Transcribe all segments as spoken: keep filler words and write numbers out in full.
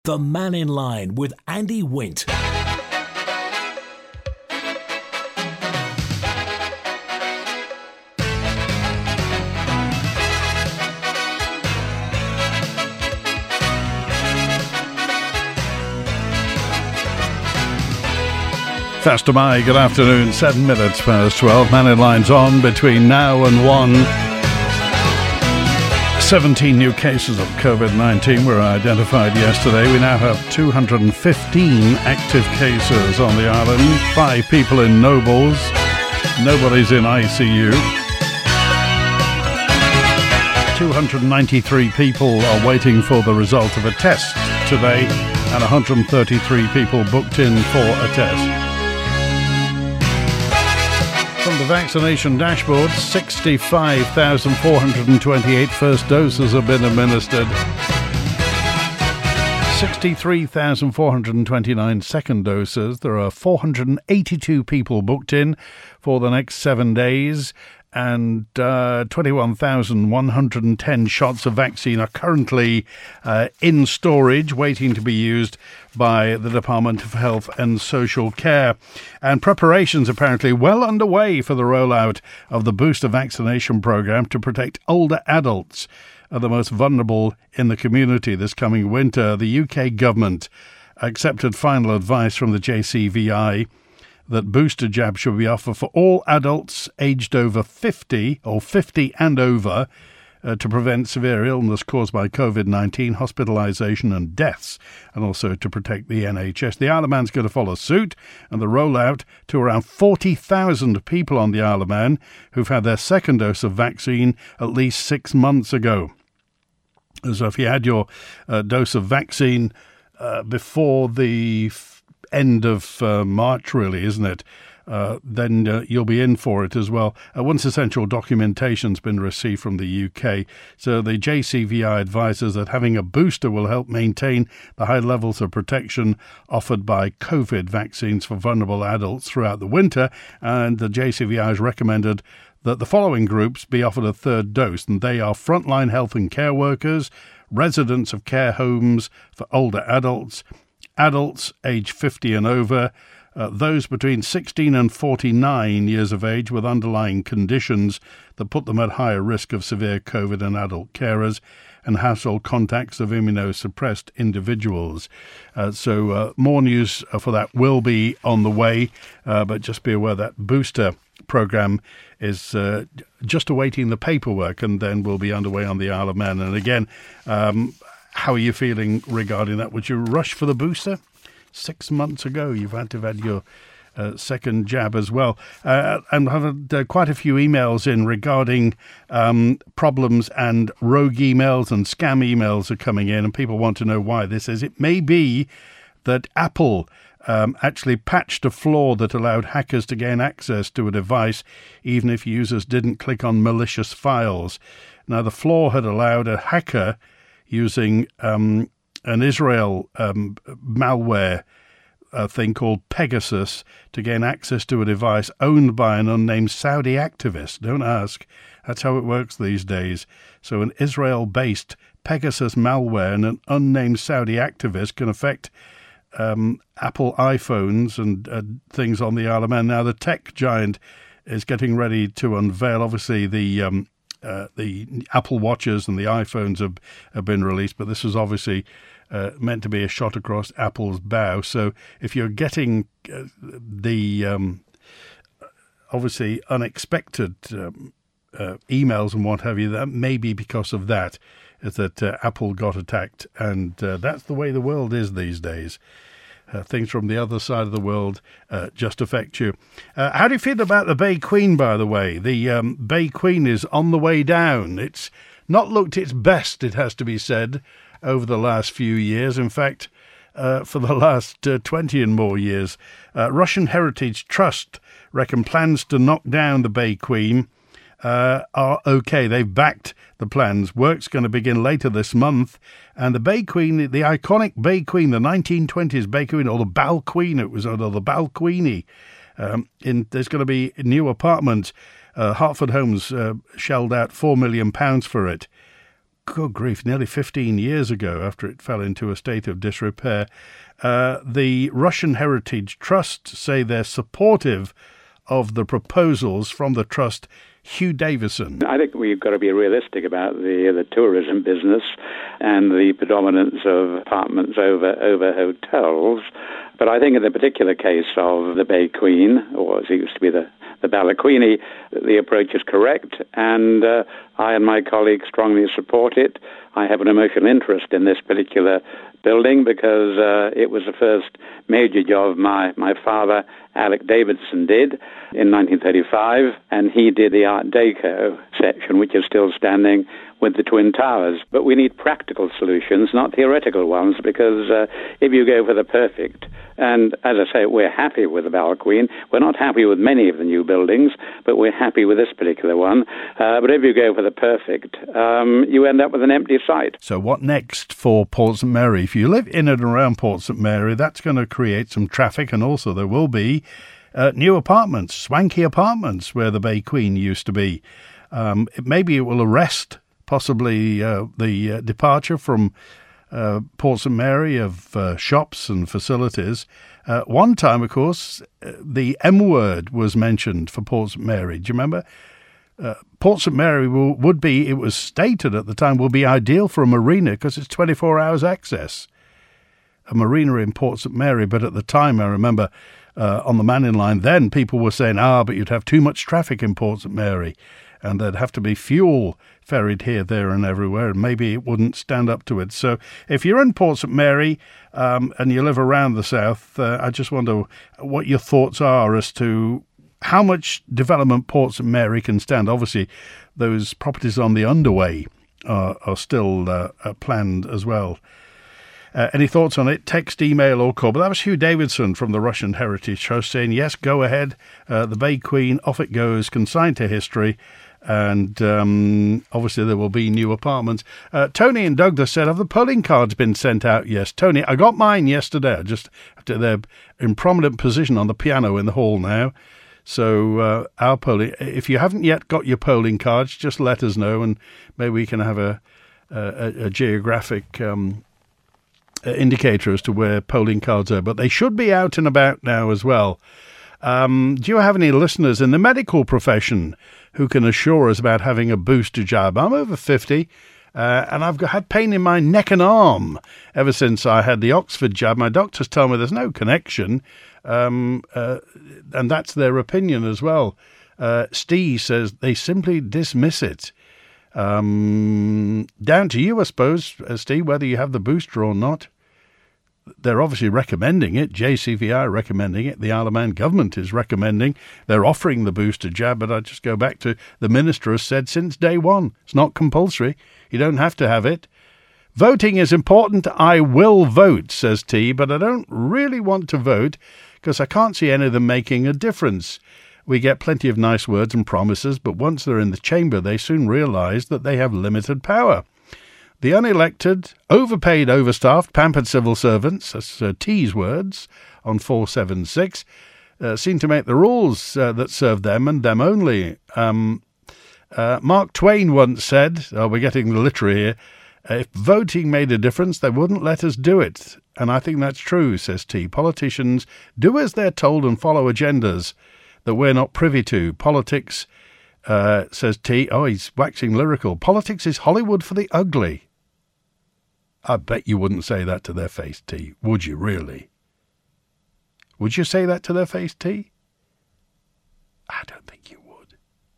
The Man in Line with Andy Wint. Faster by, good afternoon, seven minutes past twelve. Man in Line's on between now and one. seventeen new cases of covid nineteen were identified yesterday. We now have two hundred fifteen active cases on the island. Five people in Nobles. Nobody's in I C U. two hundred ninety-three people are waiting for the result of a test today, and one hundred thirty-three people booked in for a test. From the vaccination dashboard, sixty-five thousand four hundred twenty-eight first doses have been administered. sixty-three thousand four hundred twenty-nine second doses. There are four hundred eighty-two people booked in for the next seven days. And uh, twenty-one thousand one hundred ten shots of vaccine are currently uh, in storage, waiting to be used by the Department of Health and Social Care. And preparations apparently well underway for the rollout of the booster vaccination programme to protect older adults, are the most vulnerable in the community this coming winter. The U K government accepted final advice from the J C V I that booster jabs should be offered for all adults aged over fifty or fifty and over uh, to prevent severe illness caused by covid nineteen, hospitalisation and deaths, and also to protect the N H S. The Isle of Man's going to follow suit, and the rollout to around forty thousand people on the Isle of Man who've had their second dose of vaccine at least six months ago. So if you had your uh, dose of vaccine uh, before the f- end of uh, March, really, isn't it? Uh, then uh, you'll be in for it as well. Uh, once essential documentation's been received from the U K. So the J C V I advises that having a booster will help maintain the high levels of protection offered by COVID vaccines for vulnerable adults throughout the winter. And the J C V I has recommended that the following groups be offered a third dose, and they are frontline health and care workers, residents of care homes for older adults, adults aged fifty and over, uh, those between sixteen and forty-nine years of age with underlying conditions that put them at higher risk of severe COVID, and adult carers, and household contacts of immunosuppressed individuals. Uh, so uh, more news for that will be on the way, uh, but just be aware that booster programme is uh, just awaiting the paperwork, and then will be underway on the Isle of Man. And again, um, how are you feeling regarding that? Would you rush for the booster? Six months ago, you've had to have had your uh, second jab as well. Uh, and I've had uh, quite a few emails in regarding um, problems, and rogue emails and scam emails are coming in, and people want to know why this is. It may be that Apple um, actually patched a flaw that allowed hackers to gain access to a device even if users didn't click on malicious files. Now, the flaw had allowed a hacker using um, an Israel um, malware uh, thing called Pegasus to gain access to a device owned by an unnamed Saudi activist. Don't ask. That's how it works these days. So an Israel-based Pegasus malware and an unnamed Saudi activist can affect um, Apple iPhones and uh, things on the Isle of Man. Now, the tech giant is getting ready to unveil, obviously, the... Um, Uh, the Apple Watches and the iPhones have, have been released, but this is obviously uh, meant to be a shot across Apple's bow. So if you're getting uh, the um, obviously unexpected um, uh, emails and what have you, that may be because of that, is that uh, Apple got attacked, and uh, that's the way the world is these days. Uh, things from the other side of the world uh, just affect you. Uh, how do you feel about the Bay Queen, by the way? The um, Bay Queen is on the way down. It's not looked its best, it has to be said, over the last few years. In fact, uh, for the last uh, twenty and more years. Uh, Russian Heritage Trust reckon plans to knock down the Bay Queen uh, are okay. They've backed the plans. Work's going to begin later this month. And the Bay Queen, the iconic Bay Queen, the nineteen twenties Bay Queen, or the Bal Queen, it was, or the Bal Queenie. Um, in, there's going to be a new apartment. Uh, Hartford Homes uh, shelled out four million pounds for it. good grief, nearly fifteen years ago, after it fell into a state of disrepair. Uh, the Russian Heritage Trust say they're supportive of the proposals from the trust. Hugh Davison. I think we've got to be realistic about the the tourism business and the predominance of apartments over over hotels. But I think in the particular case of the Bay Queen, or as it used to be the, the Bala Queenie, the approach is correct, and uh, I and my colleagues strongly support it. I have an emotional interest in this particular building because uh, it was the first major job my, my father, Alec Davidson, did in nineteen thirty-five, and he did the Art Deco section, which is still standing with the Twin Towers. But we need practical solutions, not theoretical ones, because uh, if you go for the perfect, and as I say, we're happy with the Bala Queen. We're not happy with many of the new buildings, but we're happy with this particular one. Uh, but if you go for the perfect, um, you end up with an empty site. So what next for Port Saint Mary? If you live in and around Port Saint Mary, that's going to create some traffic, and also there will be uh, new apartments, swanky apartments where the Bay Queen used to be. Um, it, maybe it will arrest possibly uh, the uh, departure from uh, Port Saint Mary of uh, shops and facilities. Uh, one time, of course, uh, the M word was mentioned for Port Saint Mary. Do you remember? Uh, Port Saint Mary will, would be, it was stated at the time, will be ideal for a marina because it's twenty-four hours access. A marina in Port Saint Mary, but at the time, I remember uh, on the Manning Line, then people were saying, ah, but you'd have too much traffic in Port Saint Mary, and there'd have to be fuel ferried here, there and everywhere, and maybe it wouldn't stand up to it. So if you're in Port Saint Mary um, and you live around the south, uh, I just wonder what your thoughts are as to how much development Port Saint Mary can stand. Obviously, those properties on the underway are, are still uh, uh, planned as well. Uh, any thoughts on it? Text, email or call. But that was Hugh Davidson from the Russian Heritage Trust saying, yes, go ahead. Uh, the Bay Queen, off it goes, consigned to history. And um, obviously there will be new apartments. Uh, Tony in Douglas said, have the polling cards been sent out? Yes. Tony, I got mine yesterday. I just they're in prominent position on the piano in the hall now. So uh, our polling, if you haven't yet got your polling cards, just let us know, and maybe we can have a a, a geographic um, indicator as to where polling cards are. But they should be out and about now as well. Um, do you have any listeners in the medical profession who can assure us about having a booster jab? I'm over fifty, uh, and I've got, had pain in my neck and arm ever since I had the Oxford jab. My doctors tell me there's no connection. Um, uh, and that's their opinion as well. Uh, Steve says they simply dismiss it. Um, down to you, I suppose, uh, Steve, whether you have the booster or not. They're obviously recommending it. J C V I are recommending it. The Isle of Man government is recommending. They're offering the booster jab, but I just go back to the minister has said since day one, it's not compulsory. You don't have to have it. Voting is important. I will vote, says T, but I don't really want to vote because I can't see any of them making a difference. We get plenty of nice words and promises, but once they're in the chamber, they soon realise that they have limited power. The unelected, overpaid, overstaffed, pampered civil servants, that's uh, T's words on four seven six, uh, seem to make the rules uh, that serve them and them only. Um, uh, Mark Twain once said, oh, we're getting the literary here, if voting made a difference, they wouldn't let us do it. And I think that's true, says T. Politicians do as they're told and follow agendas that we're not privy to. Politics, uh, says T. Oh, he's waxing lyrical. Politics is Hollywood for the ugly. I bet you wouldn't say that to their face, T. Would you really? Would you say that to their face, T? I don't think you would.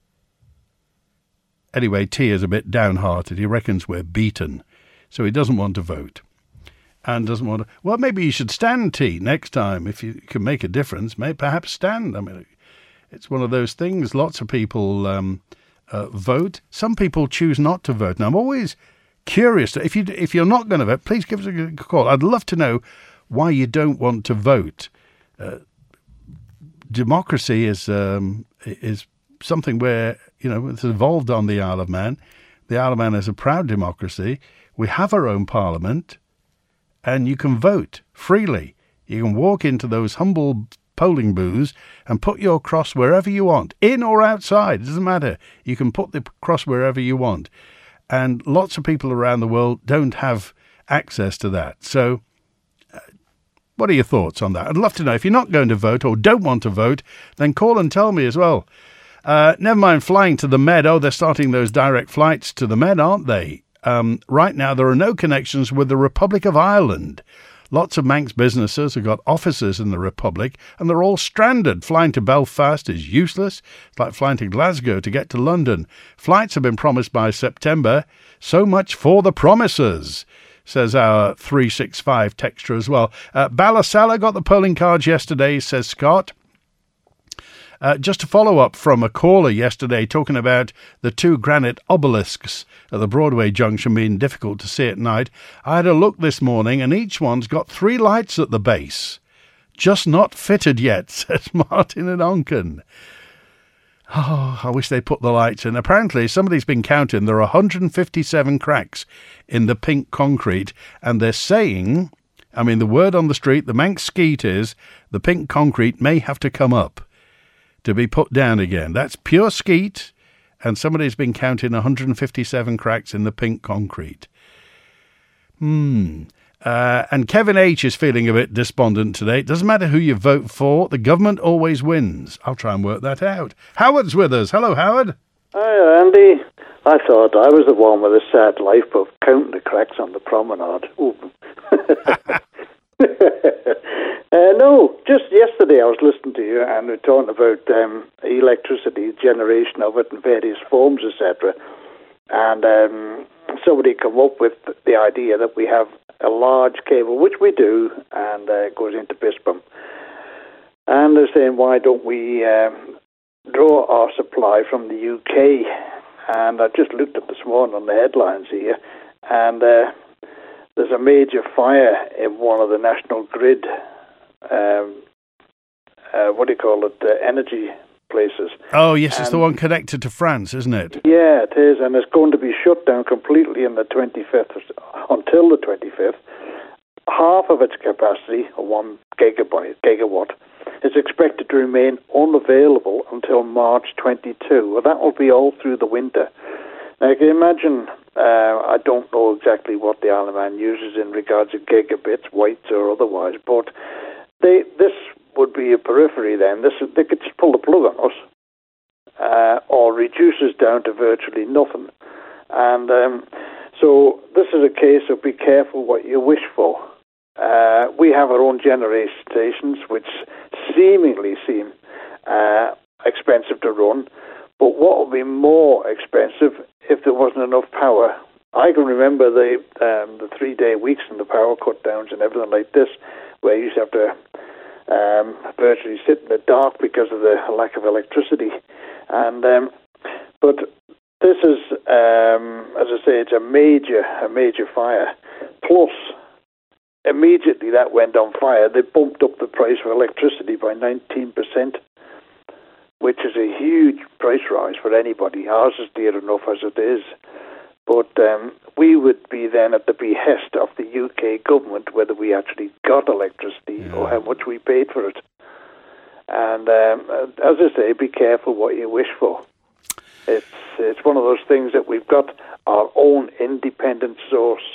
Anyway, T is a bit downhearted. He reckons we're beaten, so he doesn't want to vote. And doesn't want to... Well, maybe you should stand, T, next time. If you can make a difference, may perhaps stand. I mean, it's one of those things. Lots of people um, uh, vote. Some people choose not to vote. Now, I'm always curious. If, you, if you're not going to vote, please give us a call. I'd love to know why you don't want to vote. Uh, democracy is um, is something where, you know, it's evolved on the Isle of Man. The Isle of Man is a proud democracy. We have our own parliament. And you can vote freely. You can walk into those humble polling booths and put your cross wherever you want, in or outside. It doesn't matter. You can put the cross wherever you want. and lots of people around the world don't have access to that. So uh, what are your thoughts on that? I'd love to know. If you're not going to vote or don't want to vote, then call and tell me as well. Uh, never mind flying to the Med. Oh, they're starting those direct flights to the Med, aren't they? Um, right now, there are no connections with the Republic of Ireland. Lots of Manx businesses have got offices in the Republic, and they're all stranded. Flying to Belfast is useless. It's like flying to Glasgow to get to London. Flights have been promised by September. So much for the promises, says our three six five texter as well. Uh, Ballasalla got the polling cards yesterday, says Scott. Uh, just to follow up from a caller yesterday talking about the two granite obelisks at the Broadway junction being difficult to see at night, I had a look this morning and each one's got three lights at the base. Just not fitted yet, says Martin and Onken. Oh, I wish they put the lights in. Apparently, somebody's been counting. There are one hundred fifty-seven cracks in the pink concrete, and they're saying, I mean, the word on the street, the Manx skeet is, the pink concrete may have to come up to be put down again. That's pure skeet, and somebody's been counting one hundred fifty-seven cracks in the pink concrete. Hmm. Uh, and Kevin H. is feeling a bit despondent today. It doesn't matter who you vote for, the government always wins. I'll try and work that out. Howard's with us. Hello, Howard. Hi, Andy. I thought I was the one with a sad life of counting the cracks on the promenade. Uh, no, just yesterday I was listening to you and we were talking about um, electricity, generation of it in various forms, et cetera. And um, somebody come up with the idea that we have a large cable, which we do, and uh, it goes into Bispham. And they're saying, why don't we um, draw our supply from the U K? And I just looked at this morning on the headlines here, and uh, there's a major fire in one of the national grid, um, uh, what do you call it, uh, energy places. Oh, yes, and it's the one connected to France, isn't it? Yeah, it is, and it's going to be shut down completely on the twenty-fifth, until the twenty-fifth. Half of its capacity, or one gigabyte, gigawatt, is expected to remain unavailable until March twenty-two. Well, that will be all through the winter. Now, you can imagine, uh, I don't know exactly what the Isle of Man uses in regards to gigabits, whites or otherwise, but they, this would be a periphery then. This, they could just pull the plug on us, uh, or reduce us down to virtually nothing. And um, so this is a case of be careful what you wish for. Uh, we have our own generation stations, which seemingly seem uh, expensive to run, but what would be more expensive if there wasn't enough power? I can remember the um, the three-day weeks and the power cut-downs and everything like this, where you used to have to um, virtually sit in the dark because of the lack of electricity. And um, but this is, um, as I say, it's a major, a major fire. Plus, immediately that went on fire, they bumped up the price of electricity by nineteen percent, which is a huge price rise for anybody. Ours is dear enough as it is. But um, we would be then at the behest of the U K government whether we actually got electricity yeah. or how much we paid for it. And um, as I say, be careful what you wish for. It's it's one of those things that we've got our own independent source.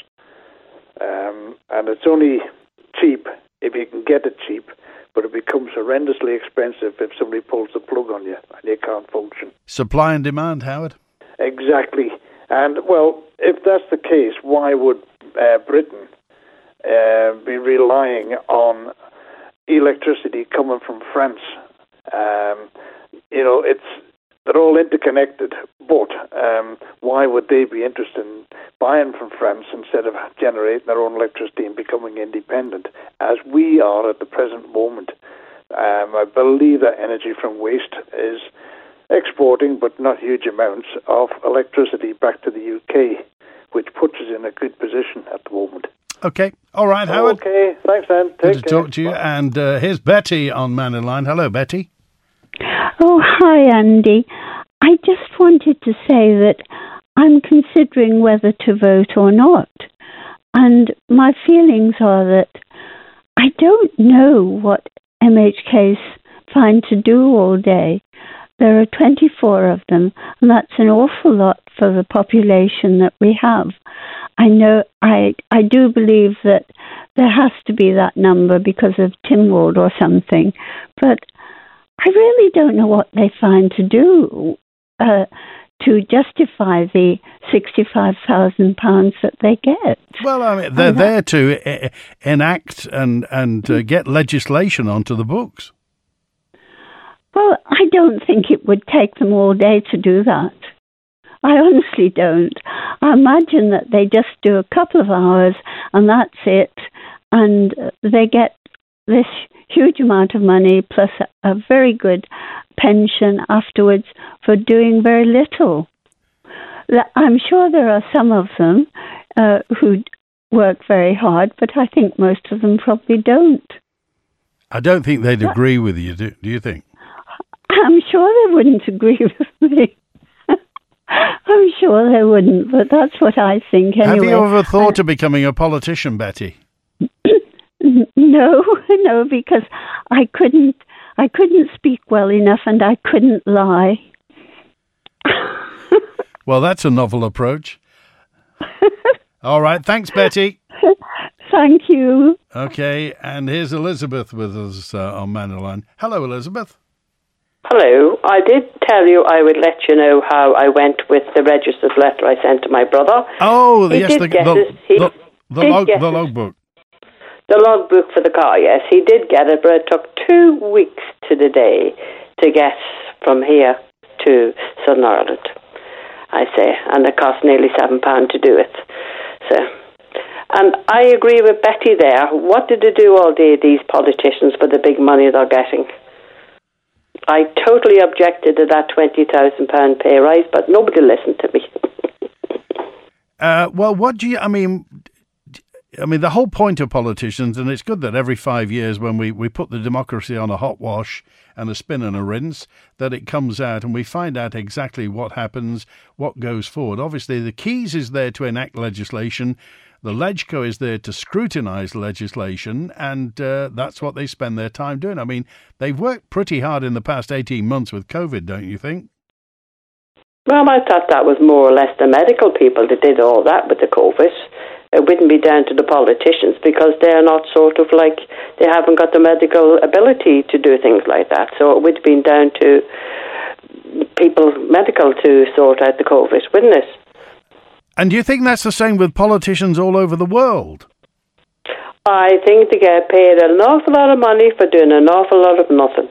Um, and it's only cheap if you can get it cheap, but it becomes horrendously expensive if somebody pulls the plug on you and you can't function. Supply and demand, Howard. Exactly. And, well, if that's the case, why would uh, Britain uh, be relying on electricity coming from France? Um, you know, it's they're all interconnected, but um, why would they be interested in buying from France instead of generating their own electricity and becoming independent, as we are at the present moment? Um, I believe that energy from waste is exporting, but not huge amounts, of electricity back to the U K, which puts us in a good position at the moment. Okay. All right, Howard. Okay. Thanks, Dan. Take Good to care. talk to you. Bye. And uh, here's Betty on Man in Line. Hello, Betty. Oh, hi, Andy. I just wanted to say that I'm considering whether to vote or not. And my feelings are that I don't know what M H K's trying to do all day. There are twenty-four of them, and that's an awful lot for the population that we have. I know, I I do believe that there has to be that number because of Tynwald or something, but I really don't know what they find to do uh, to justify the sixty-five thousand pounds that they get. Well, I mean, they're there to e- enact and, and uh, get legislation onto the books. Well, I don't think it would take them all day to do that. I honestly don't. I imagine that they just do a couple of hours and that's it, and they get this huge amount of money plus a, a very good pension afterwards for doing very little. I'm sure there are some of them uh, who work very hard, but I think most of them probably don't. I don't think they'd agree with you, do, do you think? I'm sure they wouldn't agree with me. I'm sure they wouldn't, but that's what I think anyway. Have you ever thought uh, of becoming a politician, Betty? No, no, because I couldn't, I couldn't speak well enough and I couldn't lie. Well, that's a novel approach. All right, thanks, Betty. Thank you. Okay, and here's Elizabeth with us uh, on Mannerline. Hello, Elizabeth. Hello. I did tell you I would let you know how I went with the registered letter I sent to my brother. Oh, he yes, did the, get the, it. He the, the, did log, get the it. logbook. The logbook for the car, yes. He did get it, but it took two weeks to the day to get from here to Southern Ireland, I say. And it cost nearly seven pounds to do it. So, and I agree with Betty there. What did they do all day, these politicians, for the big money they're getting? I totally objected to that twenty thousand pounds pay rise, but nobody listened to me. uh, well, what do you, I mean, I mean, the whole point of politicians, and it's good that every five years when we, we put the democracy on a hot wash and a spin and a rinse, that it comes out and we find out exactly what happens, what goes forward. Obviously, the Keys is there to enact legislation. The LegCo is there to scrutinise legislation, and uh, that's what they spend their time doing. I mean, they've worked pretty hard in the past eighteen months with COVID, don't you think? Well, I thought that was more or less the medical people that did all that with the COVID. It wouldn't be down to the politicians because they're not sort of like, they haven't got the medical ability to do things like that. So it would have been down to people medical to sort out the COVID, wouldn't it? And do you think that's the same with politicians all over the world? I think they get paid an awful lot of money for doing an awful lot of nothing.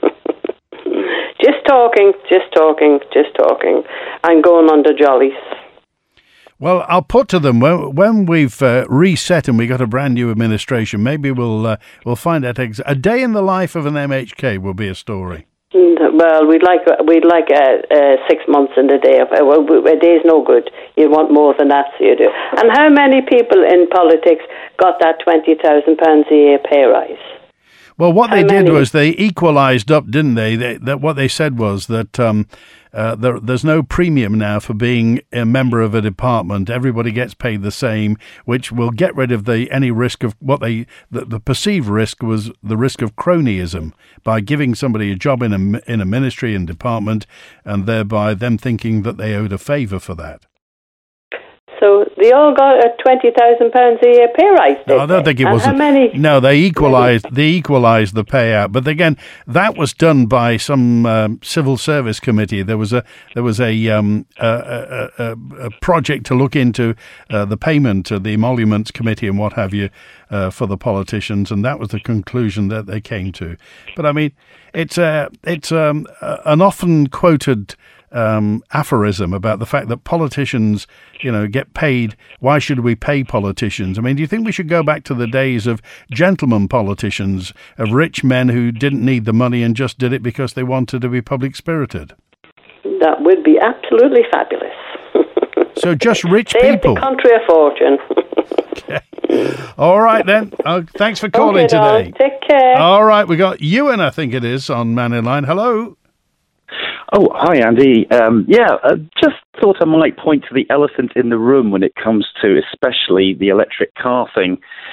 Just talking, just talking, just talking, and going on the jollies. Well, I'll put to them, when, when we've uh, reset and we got a brand new administration, maybe we'll uh, we'll find out ex- a day in the life of an M H K will be a story. Well, we'd like we'd like uh, uh, six months in the day of uh, well, a day's no good. You want more than that, so you do. And how many people in politics got that twenty thousand pounds a year pay rise? Well, what how they many? did was they equalised up, didn't they? they that what they said was that um, uh, there, there's no premium now for being a member of a department. Everybody gets paid the same, which will get rid of the any risk of what they the, the perceived risk was the risk of cronyism by giving somebody a job in a in a ministry and department, and thereby them thinking that they owed a favour for that. So they all got a twenty thousand pounds a year pay rise. No, I don't think it and was. How many? No, they equalised. They equalised the payout, but again, that was done by some um, civil service committee. There was a there was a um, a, a, a, a project to look into uh, the payment of the emoluments committee and what have you uh, for the politicians, and that was the conclusion that they came to. But I mean, it's a it's um, an often quoted Um, aphorism about the fact that politicians, you know, get paid. Why should we pay politicians? I mean, do you think we should go back to the days of gentlemen politicians, of rich men who didn't need the money and just did it because they wanted to be public spirited? That would be absolutely fabulous. So just rich Save people. the country a fortune. Okay. All right then. Uh, thanks for calling okay, today. Darling. Take care. All right, we got Ewan, I think it is, on Man in Line. Hello. Oh, hi, Andy. Um, yeah, uh, just thought I might point to the elephant in the room when it comes to especially the electric car thing.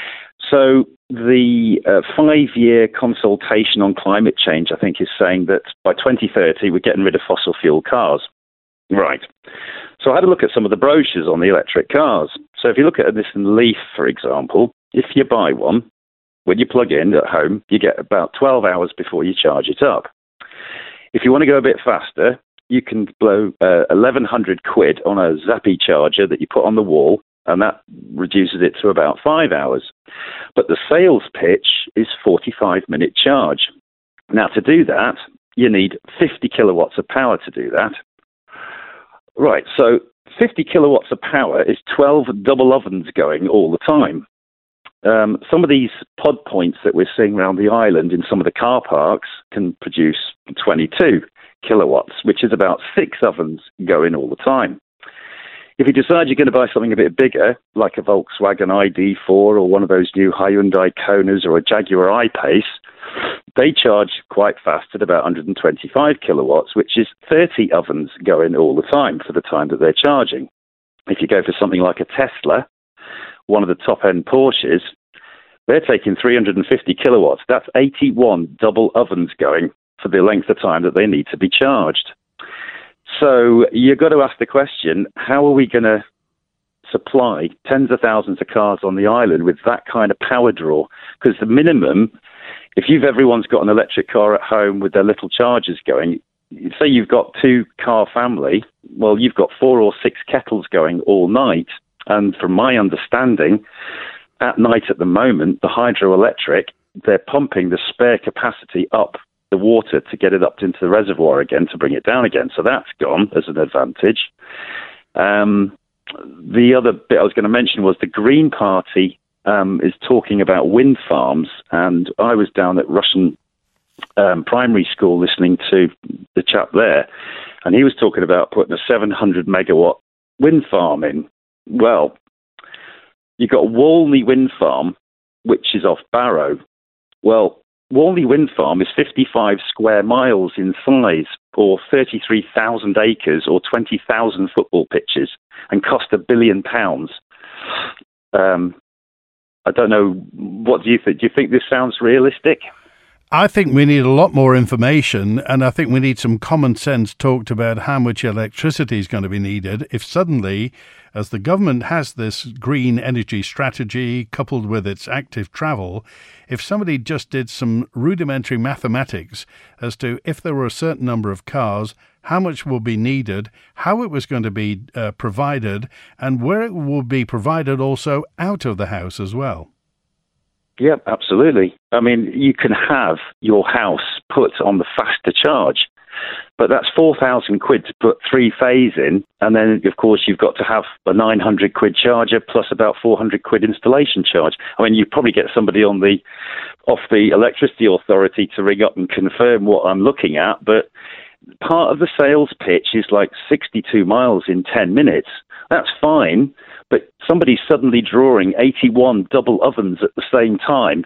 So the uh, five-year consultation on climate change, I think, is saying that by twenty thirty, we're getting rid of fossil fuel cars. Right. So I had a look at some of the brochures on the electric cars. So if you look at a Nissan Leaf, for example, if you buy one, when you plug in at home, you get about twelve hours before you charge it up. If you want to go a bit faster, you can blow uh, eleven hundred quid on a Zappi charger that you put on the wall, and that reduces it to about five hours. But the sales pitch is forty-five minute charge. Now, to do that, you need fifty kilowatts of power to do that. Right, so fifty kilowatts of power is twelve double ovens going all the time. Um, some of these pod points that we're seeing around the island in some of the car parks can produce twenty-two kilowatts, which is about six ovens going all the time. If you decide you're going to buy something a bit bigger, like a Volkswagen I D four or one of those new Hyundai Konas or a Jaguar I-Pace, they charge quite fast at about one hundred twenty-five kilowatts, which is thirty ovens going all the time for the time that they're charging. If you go for something like a Tesla, one of the top-end Porsches, they're taking three hundred fifty kilowatts. That's eighty-one double ovens going for the length of time that they need to be charged. So you've got to ask the question, how are we going to supply tens of thousands of cars on the island with that kind of power draw? Because the minimum, if you've everyone's got an electric car at home with their little chargers going, say you've got two-car family, well, you've got four or six kettles going all night. And from my understanding, at night at the moment, the hydroelectric, they're pumping the spare capacity up the water to get it up into the reservoir again to bring it down again. So that's gone as an advantage. Um, the other bit I was going to mention was the Green Party um, is talking about wind farms. And I was down at Russian um, primary school listening to the chap there, and he was talking about putting a seven hundred megawatt wind farm in. Well, you've got Walney Wind Farm, which is off Barrow. Well, Walney Wind Farm is fifty-five square miles in size, or thirty-three thousand acres, or twenty thousand football pitches, and cost a billion pounds. Um, I don't know. What do you think? Do you think this sounds realistic? I think we need a lot more information, and I think we need some common sense talked about how much electricity is going to be needed if suddenly, as the government has this green energy strategy coupled with its active travel, if somebody just did some rudimentary mathematics as to if there were a certain number of cars, how much will be needed, how it was going to be uh, provided, and where it will be provided also out of the house as well. Yeah, absolutely. I mean, you can have your house put on the faster charge, but that's four thousand quid to put three phase in. And then, of course, you've got to have a nine hundred quid charger plus about four hundred quid installation charge. I mean, you probably get somebody on the off the electricity authority to ring up and confirm what I'm looking at. But part of the sales pitch is like sixty-two miles in ten minutes. That's fine. But somebody suddenly drawing eighty-one double ovens at the same time,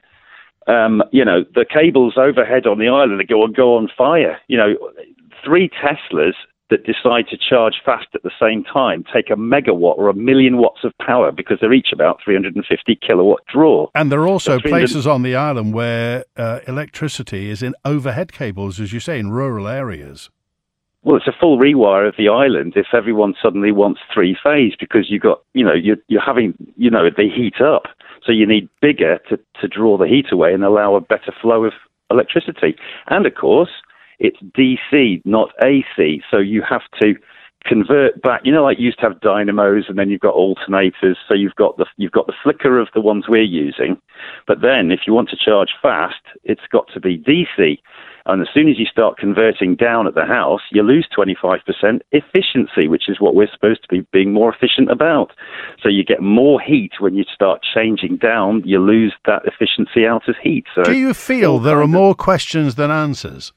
um, you know, the cables overhead on the island go on, go on fire. You know, three Teslas that decide to charge fast at the same time take a megawatt or a million watts of power because they're each about three hundred fifty kilowatt draw. And there are also places on the island where uh, electricity is in overhead cables, as you say, in rural areas. Well, it's a full rewire of the island if everyone suddenly wants three phase, because you've got, you know, you're, you're having, you know, they heat up. So you need bigger to, to draw the heat away and allow a better flow of electricity. And of course, it's D C, not A C. So you have to convert back, you know, like you used to have dynamos and then you've got alternators. So you've got the, you've got the flicker of the ones we're using. But then if you want to charge fast, it's got to be D C. And as soon as you start converting down at the house, you lose twenty-five percent efficiency, which is what we're supposed to be being more efficient about. So you get more heat when you start changing down, you lose that efficiency out as heat. So do you feel there are more questions than answers?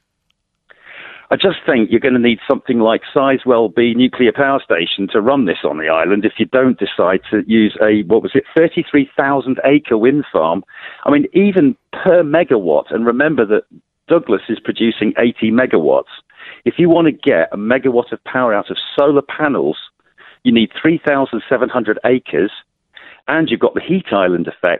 I just think you're going to need something like Sizewell B nuclear power station to run this on the island if you don't decide to use a, what was it, thirty-three thousand acre wind farm. I mean, even per megawatt, and remember that Douglas is producing eighty megawatts. If you want to get a megawatt of power out of solar panels, you need three thousand seven hundred acres, and you've got the heat island effect.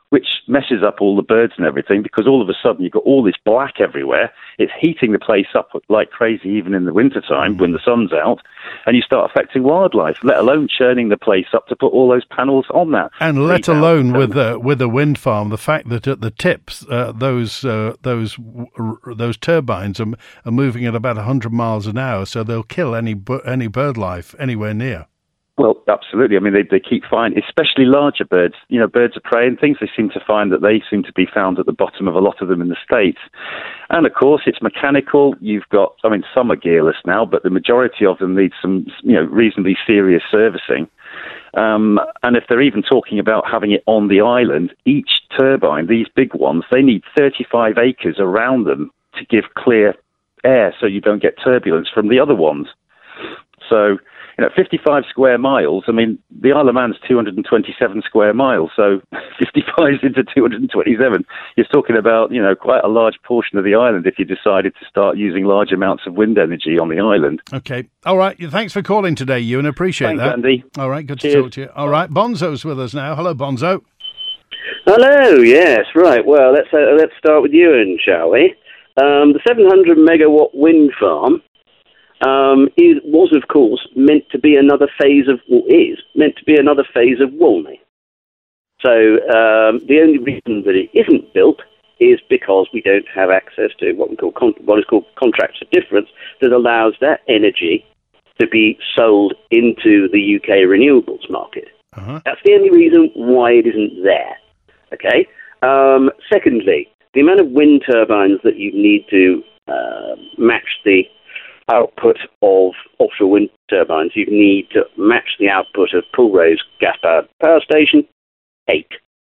which messes up all the birds and everything, because all of a sudden you've got all this black everywhere. It's heating the place up like crazy, even in the wintertime when the sun's out, and you start affecting wildlife, let alone churning the place up to put all those panels on that. And let alone with the, with a wind farm, the fact that at the tips, uh, those uh, those those turbines are, are moving at about one hundred miles an hour, so they'll kill any any bird life anywhere near. Well, absolutely. I mean, they they keep finding, especially larger birds, you know, birds of prey and things, they seem to find that they seem to be found at the bottom of a lot of them in the States. And, of course, it's mechanical. You've got, I mean, some are gearless now, but the majority of them need some, you know, reasonably serious servicing. Um, and if they're even talking about having it on the island, each turbine, these big ones, they need thirty-five acres around them to give clear air so you don't get turbulence from the other ones. So, you know, fifty-five square miles, I mean, the Isle of Man's two hundred twenty-seven square miles, so fifty-five into two hundred twenty-seven, you're talking about, you know, quite a large portion of the island if you decided to start using large amounts of wind energy on the island. Okay. All right. Thanks for calling today, Ewan. Appreciate Thanks, that. Andy. All right. Good Cheers. to talk to you. All right. Bonzo's with us now. Hello, Bonzo. Hello, yes, right. Well, let's uh, let's start with Ewan, shall we? Um, the seven hundred megawatt wind farm um, is, was, of course, meant to be another phase of, or is, meant to be another phase of Walney. So um, the only reason that it isn't built is because we don't have access to what we call con- what is called contracts of difference that allows that energy to be sold into the U K renewables market. Uh-huh. That's the only reason why it isn't there. Okay. Um, secondly, the amount of wind turbines that you need to uh, match the output of offshore wind turbines, you need to match the output of Pulrose gas-powered power station, eight.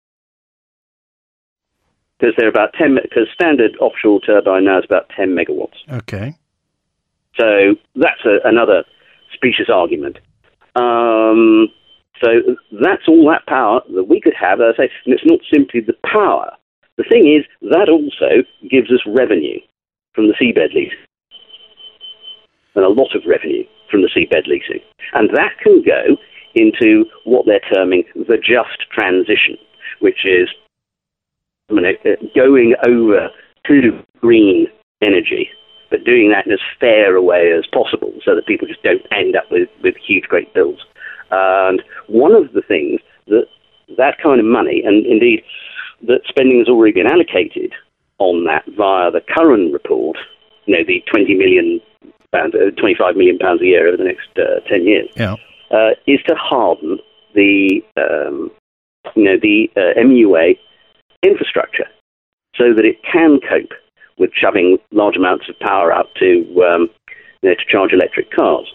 Because they're about ten. Because standard offshore turbine now is about ten megawatts. Okay. So that's a, another specious argument. Um, so that's all that power that we could have. As I say, and it's not simply the power. The thing is, that also gives us revenue from the seabed leasing. And a lot of revenue from the seabed leasing. And that can go into what they're terming the just transition, which is I mean, going over to green energy, but doing that in as fair a way as possible so that people just don't end up with, with huge, great bills. And one of the things that that kind of money, and indeed that spending has already been allocated on that via the current report, you know, the twenty million pounds, uh, twenty-five million pounds a year over the next uh, ten years, yeah. uh, is to harden the, um, you know, the uh, M U A infrastructure so that it can cope with shoving large amounts of power out to, um, you know, to charge electric cars.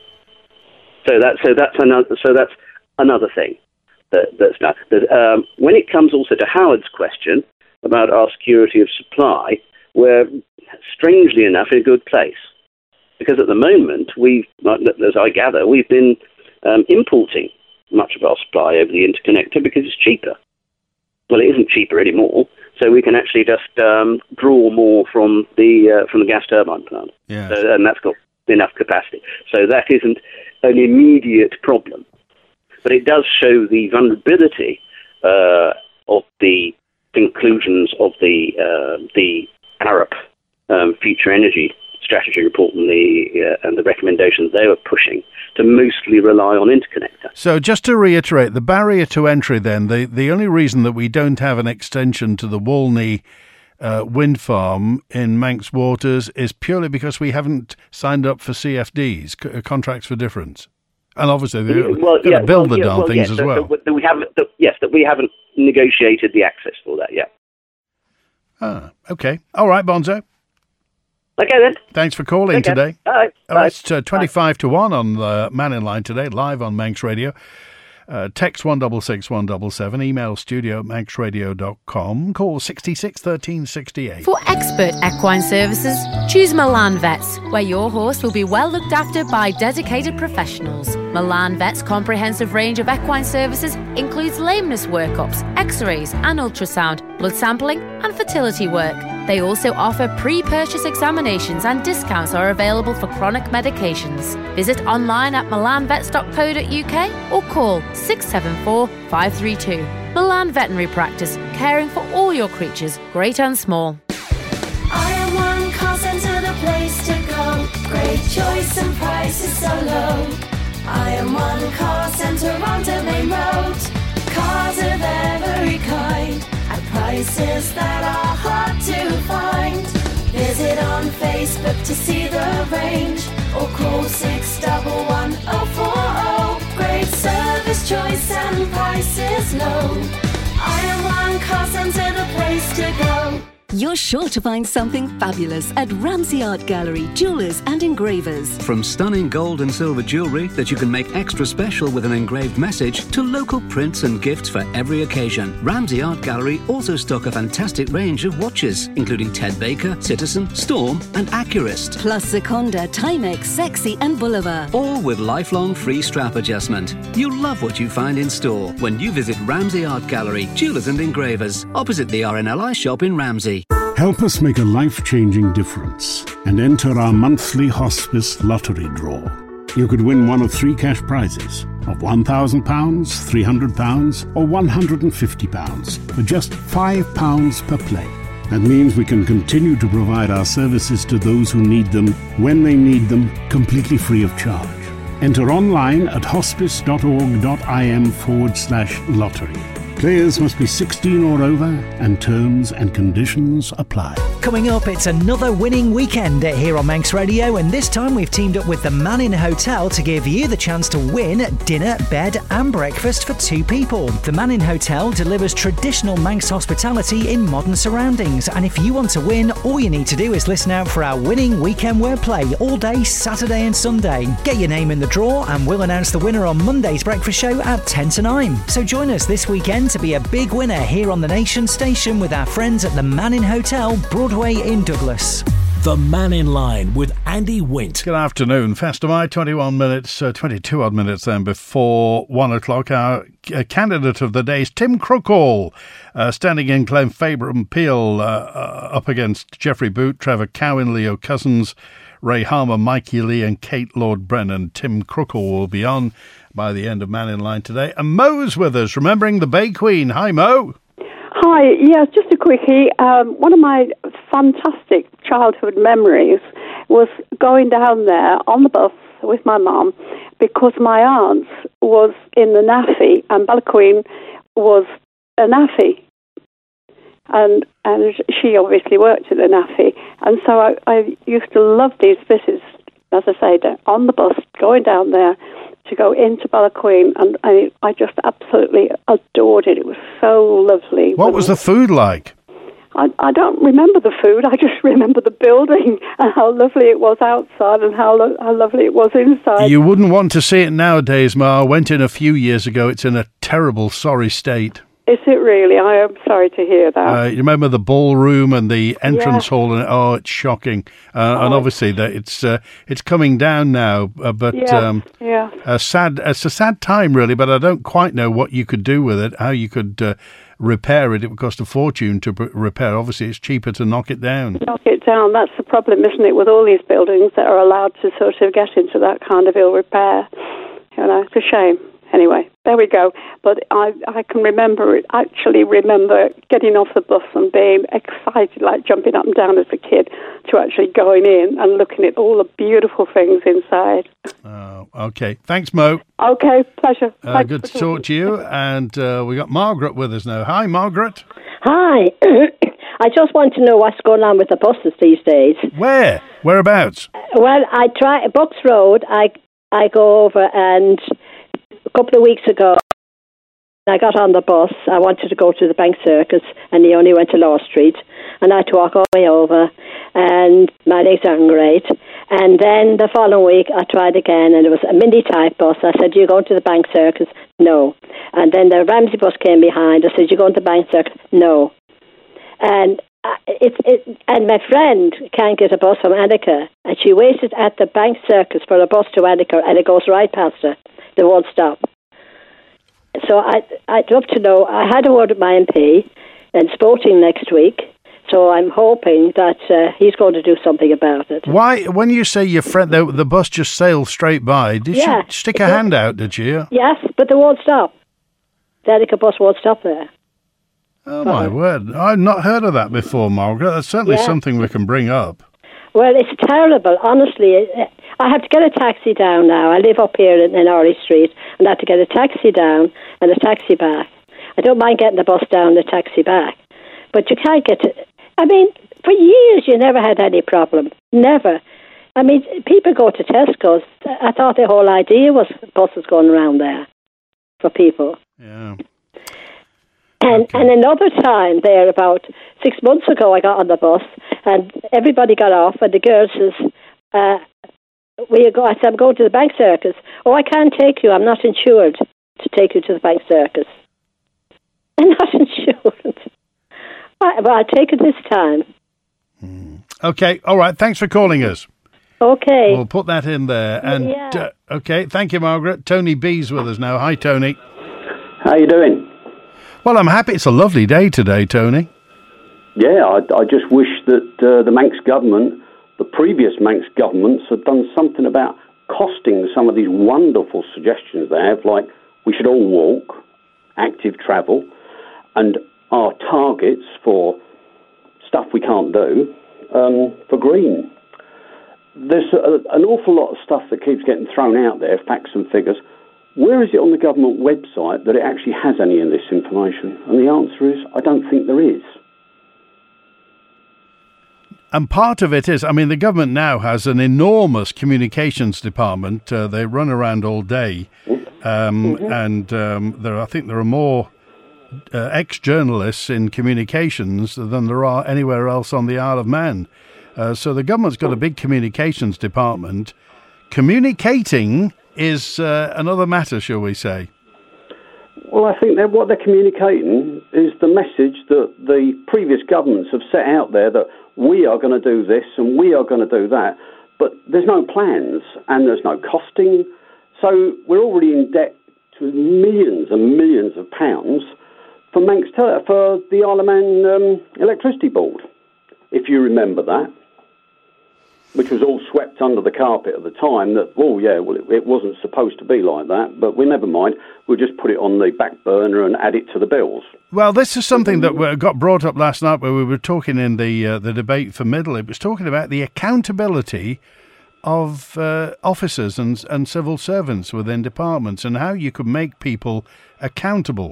So that, so that's another, so that's another thing that, that's now. That, um, when it comes also to Howard's question about our security of supply, we're strangely enough in a good place. Because at the moment, we've, as I gather, we've been um, importing much of our supply over the interconnector because it's cheaper. Well, it isn't cheaper anymore, so we can actually just um, draw more from the uh, from the gas turbine plant, yes. so, and that's got enough capacity. So that isn't an immediate problem, but it does show the vulnerability uh, of the conclusions of the uh, the Arup um, Future Energy Strategy report and the uh, and the recommendations they were pushing to mostly rely on interconnector. So just to reiterate, the barrier to entry then, the, the only reason that we don't have an extension to the Walney uh, wind farm in Manx Waters is purely because we haven't signed up for C F Ds, c- contracts for difference. And obviously they're well, going yeah, to build well, the yeah, darn well, things yes, as that, well. That, that we haven't, that, yes, that we haven't negotiated the access for that yet. Ah, okay. All right, Bonzo. Okay, then. Thanks for calling okay. today. Bye. Oh, Bye. it's uh, twenty-five to one on the Man in Line today, live on Manx Radio. Uh, text one six six one seven seven, email studio at manx radio dot com, call sixty-six thirteen sixty-eight. For expert equine services, choose Milan Vets, where your horse will be well looked after by dedicated professionals. Milan Vets' comprehensive range of equine services includes lameness workups, x-rays and ultrasound, blood sampling and fertility work. They also offer pre-purchase examinations and discounts are available for chronic medications. Visit online at milan vets dot co dot uk or call six seven four five three two. Milan Veterinary Practice, caring for all your creatures, great and small. I am one call centre, the place to go. Great choice and prices so low. I am one call centre on Domain Road. Cars of every kind at prices that are hard to find. Visit on Facebook to see the range or call six one one oh four oh. Great service, choice and prices low. I am one call centre, the place to go. You're sure to find something fabulous at Ramsey Art Gallery, Jewellers and Engravers. From stunning gold and silver jewellery that you can make extra special with an engraved message to local prints and gifts for every occasion. Ramsey Art Gallery also stock a fantastic range of watches, including Ted Baker, Citizen, Storm and Accurist. Plus Seconda, Timex, Sexy and Boulevard. All with lifelong free strap adjustment. You'll love what you find in store when you visit Ramsey Art Gallery, Jewellers and Engravers, opposite the R N L I shop in Ramsey. Help us make a life-changing difference and enter our monthly hospice lottery draw. You could win one of three cash prizes of one thousand pounds, three hundred pounds or one hundred fifty pounds for just five pounds per play. That means we can continue to provide our services to those who need them, when they need them, completely free of charge. Enter online at hospice.org.im forward slash lottery. Players must be sixteen or over, and terms and conditions apply. Coming up, it's another winning weekend here on Manx Radio, and this time we've teamed up with the Manning Hotel to give you the chance to win dinner, bed and breakfast for two people. The Manning Hotel delivers traditional Manx hospitality in modern surroundings, and if you want to win, all you need to do is listen out for our winning weekend wordplay all day Saturday and Sunday. Get your name in the draw and we'll announce the winner on Monday's breakfast show at ten to nine. So join us this weekend to be a big winner here on the Nation Station with our friends at the Manning Hotel, Broadway in Douglas. The Manning Line with Andy Wint. Good afternoon. Fast am I, twenty-one minutes, uh, twenty-two odd minutes then before one o'clock. Our uh, candidate of the day is Tim Crookall, uh, standing in Glen Faber Peel, uh, uh, up against Jeffrey Boot, Trevor Cowan, Leo Cousins, Ray Harmer, Mikey Lee and Kate Lord Brennan. Tim Crookall will be on by the end of Manning Line today. And Mo's with us, remembering the Bay Queen. Hi, Mo. Hi, yes, just a quickie. Um, one of my fantastic childhood memories was going down there on the bus with my mum because my aunt was in the NAFI and Ballaqueen was a NAFI. And and she obviously worked at the NAFI. And so I, I used to love these visits, as I say, on the bus, going down there to go into Ballaqueen, and I, I just absolutely adored it. It was so lovely. What was the food like? I, I don't remember the food. I just remember the building and how lovely it was outside and how lo- how lovely it was inside. You wouldn't want to see it nowadays, Ma. I went in a few years ago. It's in a terrible, sorry state. Is it really? I am sorry to hear that. Uh, you remember the ballroom and the entrance yeah. hall, and oh, it's shocking. Uh, oh. And obviously, that it's uh, it's coming down now. Uh, but yeah, um, yeah. A sad, it's a sad time, really. But I don't quite know what you could do with it. How you could uh, repair it? It would cost a fortune to repair. Obviously, it's cheaper to knock it down. Knock it down. That's the problem, isn't it? With all these buildings that are allowed to sort of get into that kind of ill repair, you know, it's a shame. Anyway, there we go. But I, I can remember it, actually remember getting off the bus and being excited, like jumping up and down as a kid, to actually going in and looking at all the beautiful things inside. Oh, okay. Thanks, Mo. Okay, pleasure. Uh, good to talk to you. And uh, we got Margaret with us now. Hi, Margaret. Hi. I just want to know what's going on with the buses these days. Where? Whereabouts? Well, I try Bucks Road. I I go over and. A couple of weeks ago, I got on the bus. I wanted to go to the Bank Circus, and he only went to Law Street. And I had to walk all the way over, and my legs aren't great. And then the following week, I tried again, and it was a mini-type bus. I said, "You going to the Bank Circus?" No. And then the Ramsey bus came behind. I said, "You going to the Bank Circus?" No. And it, it, and my friend can't get a bus from Annika, and she waited at the Bank Circus for a bus to Annika, and it goes right past her. They won't stop. So I, I'd love to know. I had a word with my M P and voting next week, so I'm hoping that uh, he's going to do something about it. Why, when you say your friend, the, the bus just sailed straight by, did yeah, she stick a hand out, did she? Yes, but they won't stop. the Edica bus won't stop there. Oh, my uh, word. I've not heard of that before, Margaret. That's certainly yeah. something we can bring up. Well, it's terrible, honestly. I have to get a taxi down now. I live up here in, in Orley Street, and I have to get a taxi down and a taxi back. I don't mind getting the bus down and the taxi back. But you can't get to... I mean, for years you never had any problem. Never. I mean, people go to Tesco's. I thought the whole idea was buses going around there for people. Yeah. And okay. and another time there, about six months ago, I got on the bus and everybody got off, and the girl says, uh, "Where you go?" I said, "I'm going to the Bank Circus." "Oh, I can't take you. I'm not insured to take you to the Bank Circus." I'm not insured. I, well, I'll take it this time. Hmm. Okay, all right. Thanks for calling us. Okay. We'll put that in there. And yeah. uh, okay, thank you, Margaret. Tony B's with us now. Hi, Tony. How you doing? Well, I'm happy. It's a lovely day today, Tony. Yeah, I, I just wish that uh, the Manx government, the previous Manx governments, had done something about costing some of these wonderful suggestions they have, like we should all walk, active travel, and our targets for stuff we can't do um, for green. There's a, an awful lot of stuff that keeps getting thrown out there, facts and figures. Where is it on the government website that it actually has any of this information? And the answer is, I don't think there is. And part of it is, I mean, the government now has an enormous communications department. Uh, they run around all day. Um, mm-hmm. And um, there, I think there are more uh, ex-journalists in communications than there are anywhere else on the Isle of Man. Uh, so the government's got a big communications department. Communicating is uh, another matter, shall we say? Well, I think that what they're communicating is the message that the previous governments have set out there, that we are going to do this and we are going to do that. But there's no plans and there's no costing. So we're already in debt to millions and millions of pounds for Manx Tele- for the Isle of Man um, Electricity Board, if you remember that, which was all swept under the carpet at the time, that, oh, yeah, well, it, it wasn't supposed to be like that, but we never mind. We'll just put it on the back burner and add it to the bills. Well, this is something that got brought up last night where we were talking in the uh, the debate for Middle. It was talking about the accountability of uh, officers and, and civil servants within departments and how you could make people accountable.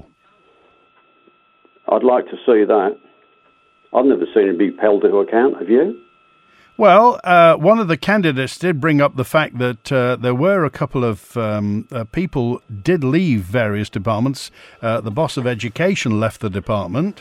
I'd like to see that. I've never seen him be held to account, have you? Well, uh, one of the candidates did bring up the fact that uh, there were a couple of um, uh, people did leave various departments. Uh, the boss of education left the department.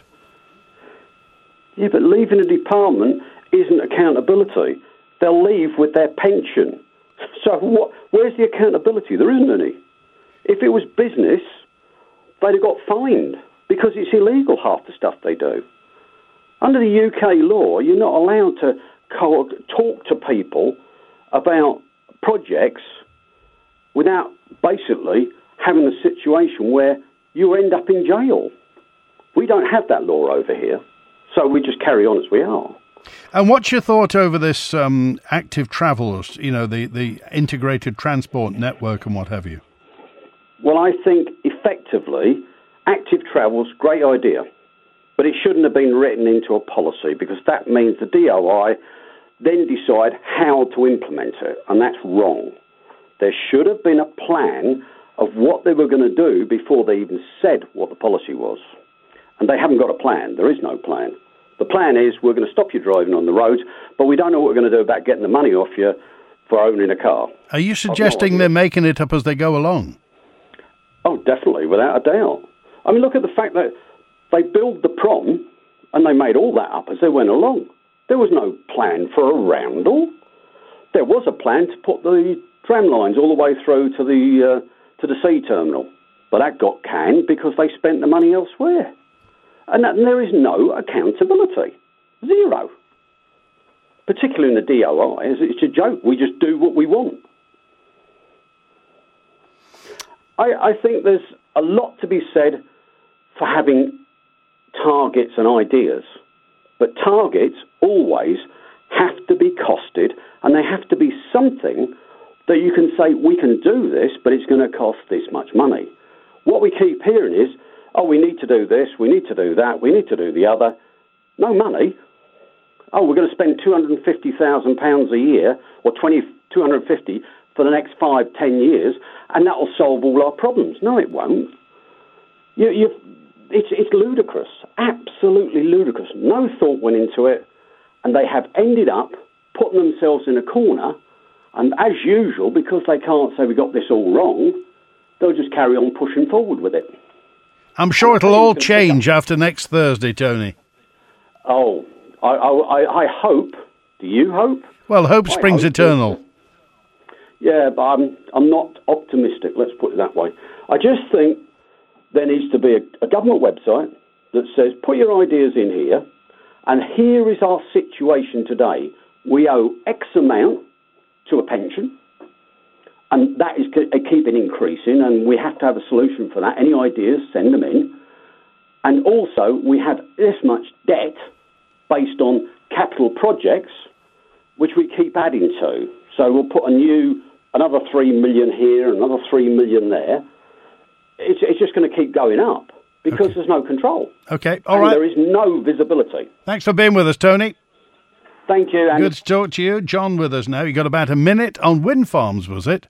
Yeah, but leaving a department isn't accountability. They'll leave with their pension. So what? Where's the accountability? There isn't any. If it was business, they'd have got fined because it's illegal, half the stuff they do. Under the U K law, you're not allowed to talk to people about projects without basically having a situation where you end up in jail. We don't have that law over here, so we just carry on as we are. And what's your thought over this um, active travels, you know, the, the integrated transport network and what have you? Well, I think effectively active travel's a great idea. But it shouldn't have been written into a policy, because that means the D O I then decide how to implement it, and that's wrong. There should have been a plan of what they were going to do before they even said what the policy was. And they haven't got a plan. There is no plan. The plan is we're going to stop you driving on the roads, but we don't know what we're going to do about getting the money off you for owning a car. Are you suggesting no they're making it up as they go along? Oh, definitely, without a doubt. I mean, look at the fact that they built the prom, and they made all that up as they went along. There was no plan for a roundel. There was a plan to put the tram lines all the way through to the uh, to the sea terminal, but that got canned because they spent the money elsewhere. And, that, and there is no accountability. Zero. Particularly in the D O I, it's a joke. We just do what we want. I, I think there's a lot to be said for having targets and ideas, but targets always have to be costed, and they have to be something that you can say, we can do this, but it's going to cost this much money. What we keep hearing is oh, we need to do this, we need to do that, we need to do the other. No money. Oh, we're going to spend two hundred fifty thousand pounds a year, or twenty, two hundred fifty for the next five, ten years, and that will solve all our problems. No, it won't. You, you, it's, it's ludicrous, absolutely ludicrous. No thought went into it, and they have ended up putting themselves in a corner, and as usual, because they can't say we got this all wrong, they'll just carry on pushing forward with it. I'm sure it'll all change after next Thursday, Tony. Oh, I, I, I hope. Do you hope? Well, hope springs hope eternal. Yeah, but I'm, I'm not optimistic, let's put it that way. I just think there needs to be a, a government website that says, put your ideas in here, and here is our situation today. We owe X amount to a pension, and that is keeping increasing, and we have to have a solution for that. Any ideas, send them in. And also, we have this much debt based on capital projects, which we keep adding to. So we'll put a new, another three million here, another three million there. It's, it's just going to keep going up because okay. there's no control. Okay, all and right. There is no visibility. Thanks for being with us, Tony. Thank you. And good to talk to you. John with us now. You got about a minute on wind farms, was it?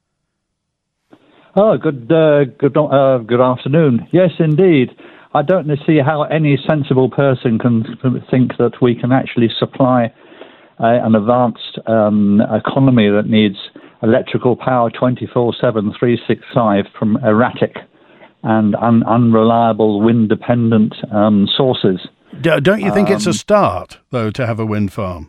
Oh, good, uh, good, uh, good afternoon. Yes, indeed. I don't see how any sensible person can think that we can actually supply uh, an advanced um, economy that needs electrical power twenty-four seven, three sixty-five from erratic and un- unreliable wind-dependent um, sources. D- don't you think um, it's a start, though, to have a wind farm?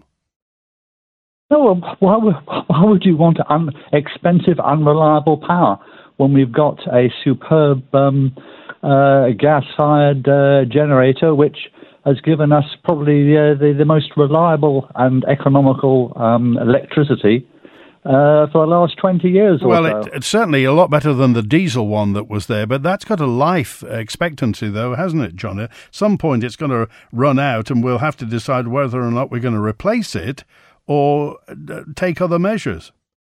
No, well, why would, why would you want un- expensive, unreliable power when we've got a superb um, uh, gas-fired uh, generator which has given us probably uh, the, the most reliable and economical um, electricity Uh, for the last twenty years or well, so. Well, it, it's certainly a lot better than the diesel one that was there, but that's got a life expectancy, though, hasn't it, John? At some point it's going to run out and we'll have to decide whether or not we're going to replace it or uh, take other measures.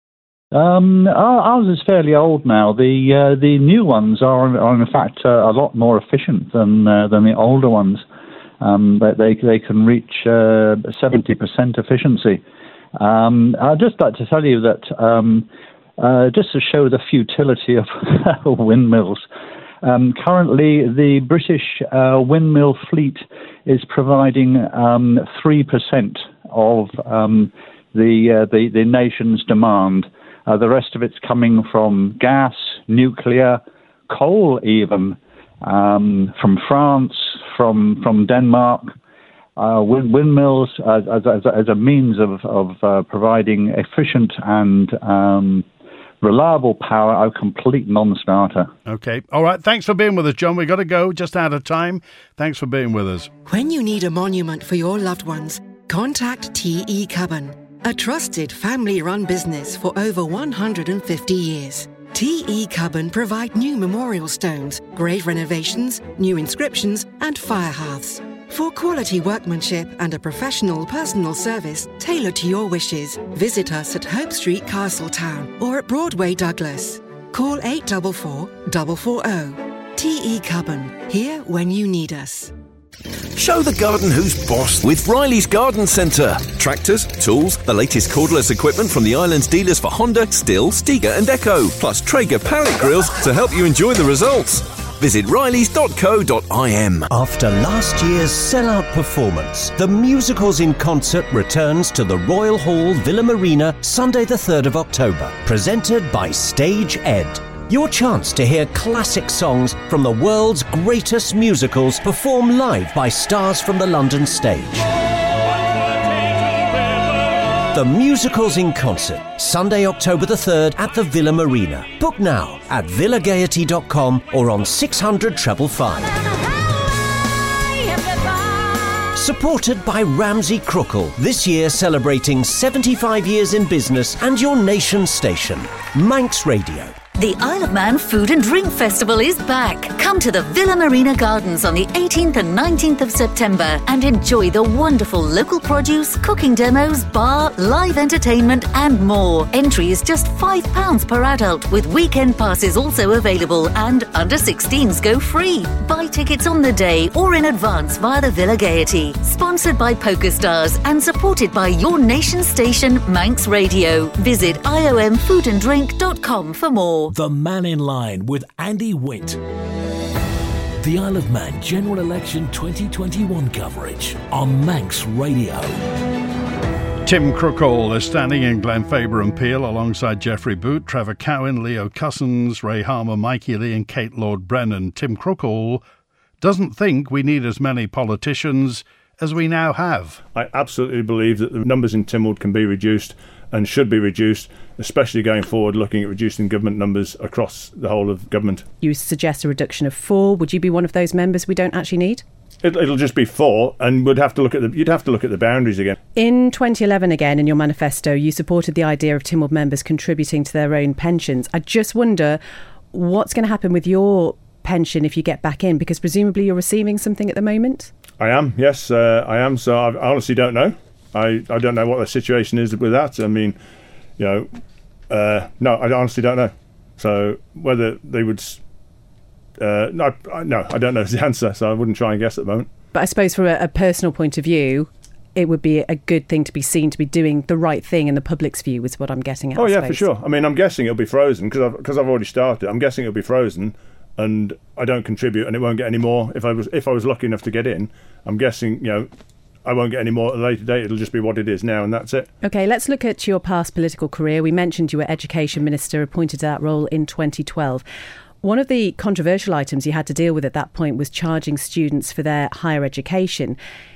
Um, ours is fairly old now. The uh, the new ones are, are in fact, uh, a lot more efficient than uh, than the older ones. Um, but they, they can reach uh, seventy percent efficiency. Um, I'd just like to tell you that, um, uh, just to show the futility of windmills, um, currently the British uh, windmill fleet is providing um, three percent of um, the, uh, the the nation's demand. Uh, the rest of it's coming from gas, nuclear, coal even, um, from France, from from Denmark. Uh, wind, windmills as, as, as a means of, of uh, providing efficient and um, reliable power are a complete non-starter. Okay. All right. Thanks for being with us, John. We've got to go. Just out of time. Thanks for being with us. When you need a monument for your loved ones, contact T E Cubbon, a trusted family-run business for over one hundred fifty years. T E Cubbon provide new memorial stones, grave renovations, new inscriptions and fire hearths. For quality workmanship and a professional personal service tailored to your wishes, visit us at Hope Street, Castletown, or at Broadway, Douglas. Call eight four four, four four zero. T E Cubbon, here when you need us. Show the garden who's boss with Riley's Garden Centre. Tractors, tools, the latest cordless equipment from the island's dealers for Honda, Stihl, Stiga and Echo, plus Traeger pallet grills to help you enjoy the results. Visit rileys dot co dot im. After last year's sellout performance, the Musicals in Concert returns to the Royal Hall, Villa Marina, Sunday the third of October. Presented by Stage Ed. Your chance to hear classic songs from the world's greatest musicals performed live by stars from the London stage. The Musicals in Concert, Sunday, October the third at the Villa Marina. Book now at villa gaiety dot com or on six hundred five five five. Supported by Ramsey Crookall, this year celebrating seventy-five years in business and your nation's station, Manx Radio. The Isle of Man Food and Drink Festival is back. Come to the Villa Marina Gardens on the eighteenth and nineteenth of September and enjoy the wonderful local produce, cooking demos, bar, live entertainment and more. Entry is just five pounds per adult, with weekend passes also available, and under sixteens go free. Buy tickets on the day or in advance via the Villa Gaiety. Sponsored by PokerStars and supported by your nation station Manx Radio. Visit I O M food and drink dot com for more. The Man in Line with Andy Wint. The Isle of Man General Election twenty twenty-one coverage on Manx Radio. Tim Crookall is standing in Glenfaber and Peel alongside Jeffrey Boot, Trevor Cowan, Leo Cousins, Ray Harmer, Mikey Lee and Kate Lord Brennan. Tim Crookall doesn't think we need as many politicians as we now have. I absolutely believe that the numbers in Tynwald can be reduced and should be reduced, especially going forward, looking at reducing government numbers across the whole of government. You suggest a reduction of four. Would you be one of those members we don't actually need? It, it'll just be four, and we'd have to look at the, you'd have to look at the boundaries again. In twenty eleven, again, in your manifesto, you supported the idea of Tynwald members contributing to their own pensions. I just wonder what's going to happen with your pension if you get back in, because presumably you're receiving something at the moment? I am, yes, uh, I am. So I honestly don't know. I, I don't know what the situation is with that. I mean, you know, uh, no, I honestly don't know. So whether they would, uh, no, I, no, I don't know the answer. So I wouldn't try and guess at the moment. But I suppose from a, a personal point of view, it would be a good thing to be seen to be doing the right thing in the public's view, is what I'm getting at. Oh I yeah, suppose. for sure. I mean, I'm guessing it'll be frozen because I've because I've already started. I'm guessing it'll be frozen, and I don't contribute, and it won't get any more. If I was if I was lucky enough to get in, I'm guessing, you know, I won't get any more at a later date. It'll just be what it is now, and that's it. OK, let's look at your past political career. We mentioned you were Education Minister, appointed to that role in twenty twelve. One of the controversial items you had to deal with at that point was charging students for their higher education.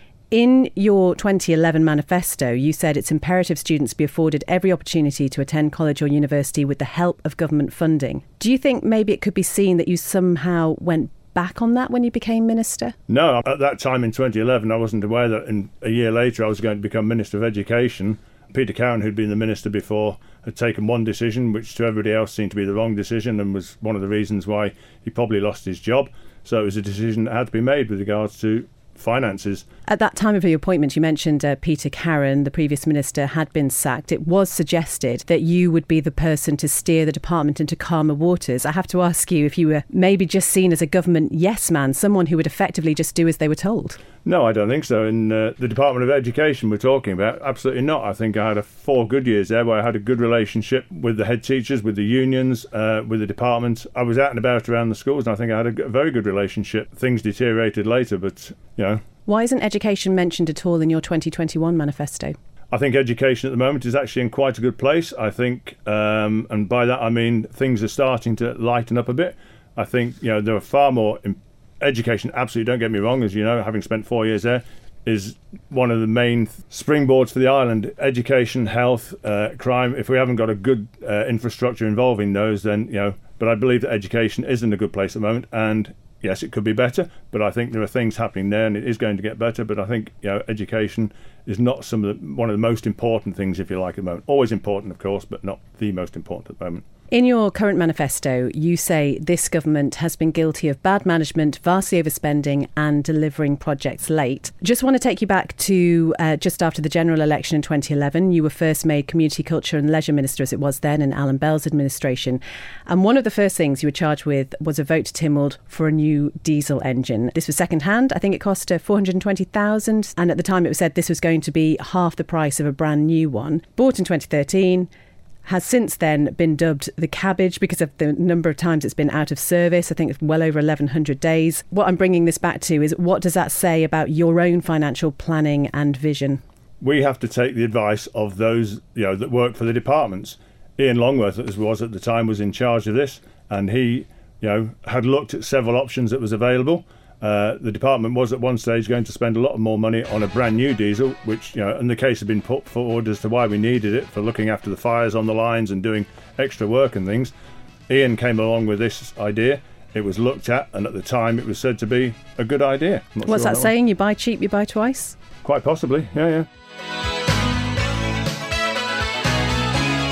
In your twenty eleven manifesto, you said it's imperative students be afforded every opportunity to attend college or university with the help of government funding. Do you think maybe it could be seen that you somehow went back on that when you became minister? No, at that time in twenty eleven, I wasn't aware that in a year later I was going to become Minister of Education. Peter Cowan, who'd been the minister before, had taken one decision, which to everybody else seemed to be the wrong decision, and was one of the reasons why he probably lost his job. So it was a decision that had to be made with regards to finances. At that time of your appointment, you mentioned uh, Peter Cowan, the previous minister, had been sacked. It was suggested that you would be the person to steer the department into calmer waters. I have to ask you if you were maybe just seen as a government yes man, someone who would effectively just do as they were told. No, I don't think so. In uh, the Department of Education we're talking about, absolutely not. I think I had a four good years there where I had a good relationship with the head teachers, with the unions, uh, with the department. I was out and about around the schools, and I think I had a g- very good relationship. Things deteriorated later, but, you know. Why isn't education mentioned at all in your twenty twenty-one manifesto? I think education at the moment is actually in quite a good place. I think, um, and by that I mean things are starting to lighten up a bit. I think, you know, there are far more... Imp- Education, absolutely, don't get me wrong, as you know, having spent four years there, is one of the main springboards for the island. Education, health, uh, crime. If we haven't got a good uh, infrastructure involving those, then, you know, but I believe that education is in a good place at the moment, and yes, it could be better, but I think there are things happening there, and it is going to get better. But I think, you know, education is not some of the, one of the most important things, if you like, at the moment. Always important, of course, but not the most important at the moment. In your current manifesto, you say this government has been guilty of bad management, vastly overspending and delivering projects late. Just want to take you back to uh, just after the general election in twenty eleven. You were first made Community, Culture and Leisure Minister, as it was then, in Alan Bell's administration. And one of the first things you were charged with was a vote to Tynwald for a new diesel engine. This was second-hand. I think it cost uh, four hundred twenty thousand dollars. And at the time it was said this was going to be half the price of a brand new one. Bought in twenty thirteen. Has since then been dubbed the cabbage because of the number of times it's been out of service. I think it's well over eleven hundred days. What I'm bringing this back to is, what does that say about your own financial planning and vision? We have to take the advice of those, you know, that work for the departments. Ian Longworth, as was at the time, was in charge of this, and he, you know, had looked at several options that was available. Uh, the department was at one stage going to spend a lot more money on a brand new diesel, which, you know, and the case had been put forward as to why we needed it for looking after the fires on the lines and doing extra work and things. Ian came along with this idea. It was looked at, and at the time it was said to be a good idea. What's that saying? You buy cheap, you buy twice? Quite possibly, yeah, yeah.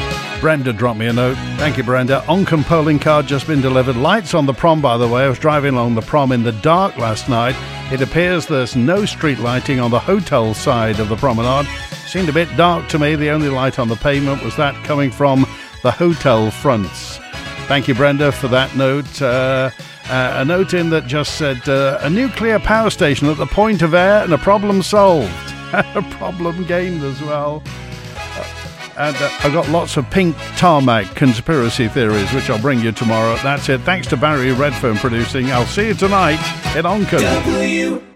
Brenda dropped me a note. Thank you, Brenda. Oncom polling card just been delivered. Lights on the prom, by the way. I was driving along the prom in the dark last night. It appears there's no street lighting on the hotel side of the promenade. Seemed a bit dark to me. The only light on the pavement was that coming from the hotel fronts. Thank you, Brenda, for that note. Uh, uh, a note in that just said, uh, a nuclear power station at the point of air and a problem solved. A problem gained as well. And uh, I've got lots of pink tarmac conspiracy theories, which I'll bring you tomorrow. That's it. Thanks to Barry Redfern producing. I'll see you tonight in Oncom. W